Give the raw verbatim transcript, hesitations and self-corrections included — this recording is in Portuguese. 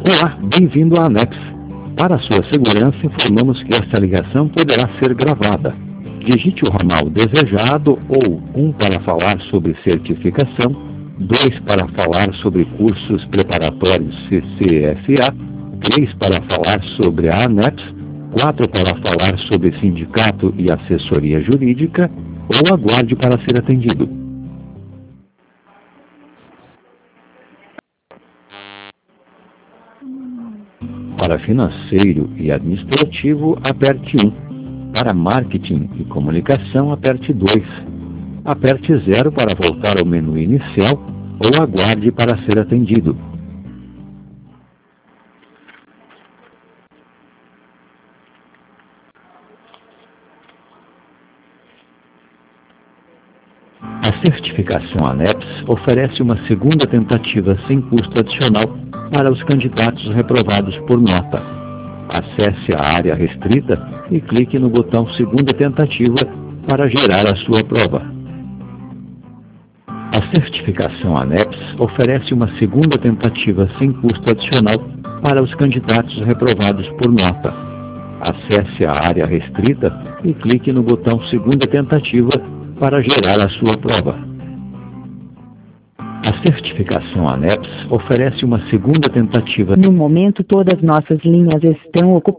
Olá, bem-vindo à ANEPS. Para sua segurança, informamos que esta ligação poderá ser gravada. Digite o ramal desejado ou um para falar sobre certificação, dois para falar sobre cursos preparatórios C C S A, três para falar sobre a ANEPS, quatro para falar sobre sindicato e assessoria jurídica, ou aguarde para ser atendido. Para financeiro e administrativo, aperte um. Para marketing e comunicação, aperte dois. Aperte zero para voltar ao menu inicial ou aguarde para ser atendido. A certificação ANEPS oferece uma segunda tentativa sem custo adicional para os candidatos reprovados por nota. Acesse a área restrita e clique no botão Segunda Tentativa para gerar a sua prova. A certificação ANEPS oferece uma segunda tentativa sem custo adicional para os candidatos reprovados por nota. Acesse a área restrita e clique no botão Segunda Tentativa para gerar a sua prova. A certificação ANEPS oferece uma segunda tentativa. No momento, todas nossas linhas estão ocupadas.